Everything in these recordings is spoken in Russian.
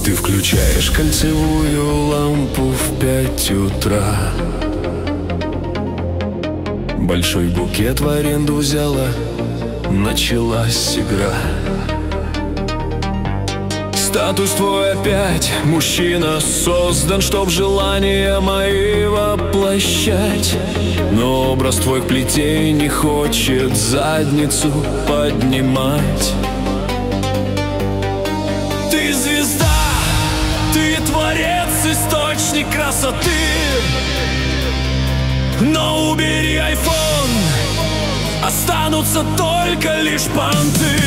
Ты включаешь кольцевую лампу в 5 утра. Большой букет в аренду взяла, началась игра. Статус твой опять, мужчина создан, чтоб желания мои воплощать. Но образ твой к плите не хочет задницу поднимать. Ты звезда, ты творец, источник красоты. Но убери айфон, останутся только лишь понты.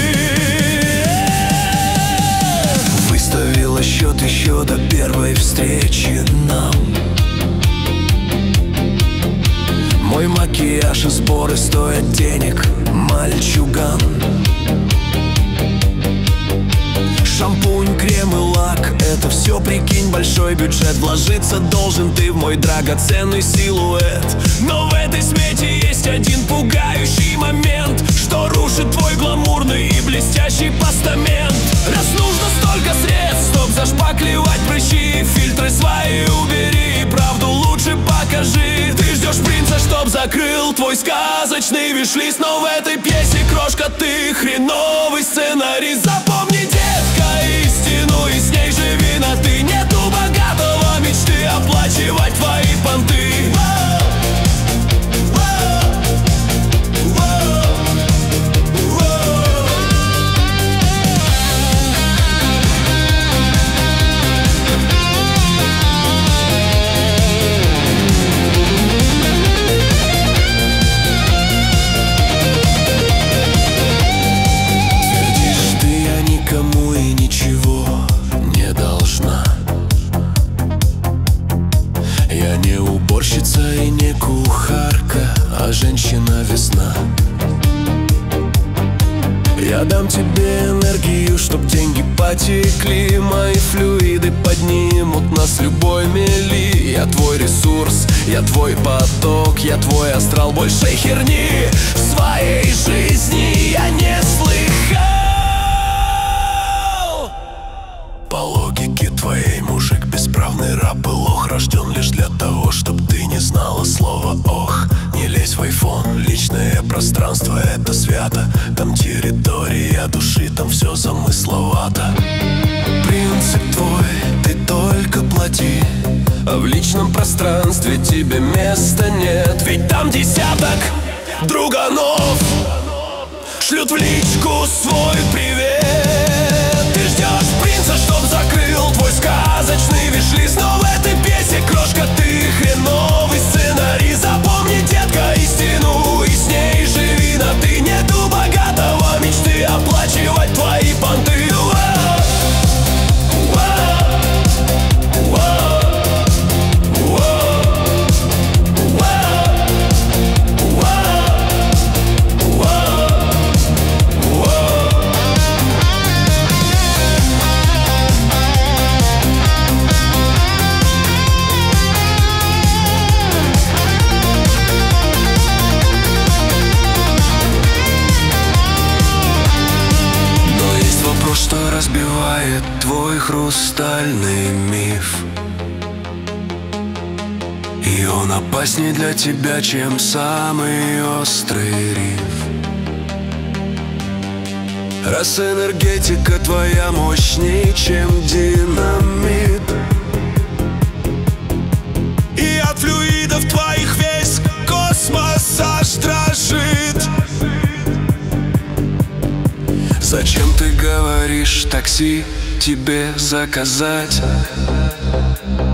Выставила счет еще до первой встречи нам. Мой макияж и сборы стоят денег, мальчуган. Шампунь, крем и лак, это все, прикинь, большой бюджет. Вложиться должен ты в мой драгоценный силуэт. Но в этой смете есть один пугающий момент, что рушит твой гламурный и блестящий постамент. Раз нужно столько средств, чтоб зашпаклевать прыщи, фильтры свои убери, правду лучше покажи. Ты ждешь принца, чтоб закрыл твой сказочный виш-лист. Но в этой пьесе, крошка, ты хреновый сценарист. Запомни, детка, истину и с ней живи на ты. Нету богатого мечты оплачивать твои понты. Я не уборщица и не кухарка, а женщина-весна. Я дам тебе энергию, чтоб деньги потекли. Мои флюиды поднимут нас с любой мели. Я твой ресурс, я твой поток, я твой астрал. Больше херни в своей жизни я не слыхал. По логике твоей, мужик, бесправный раб и лох, рожден лишь для того, чтоб ты не знала слова ох. Не лезь в айфон, личное пространство — это свято. Там территория души, там все замысловато. Принцип твой, ты только плати, а в личном пространстве тебе места нет. Ведь там десяток друганов шлют в личку свой привет. Ты ждешь принца, чтоб закрыл твой сказочный виш-лист. Но в этой пьесе, крошка, ты хреновый сценарий. Запомни, детка, истину и с ней живи на ты. Нету богатого мечты оплачивать твои понты. Что разбивает твой хрустальный миф, и он опасней для тебя, чем самый острый риф. Раз энергетика твоя мощнее, чем динамит, и от флюидов твоих весь космос аж дрожит. Зачем ты говоришь такси тебе заказать?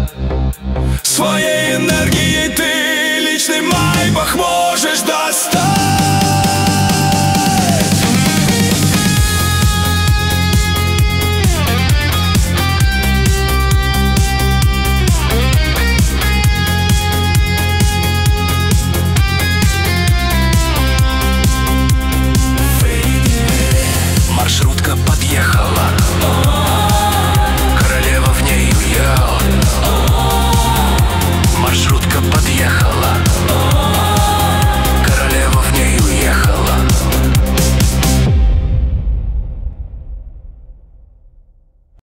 Своей энергией ты личный майбах можешь достать.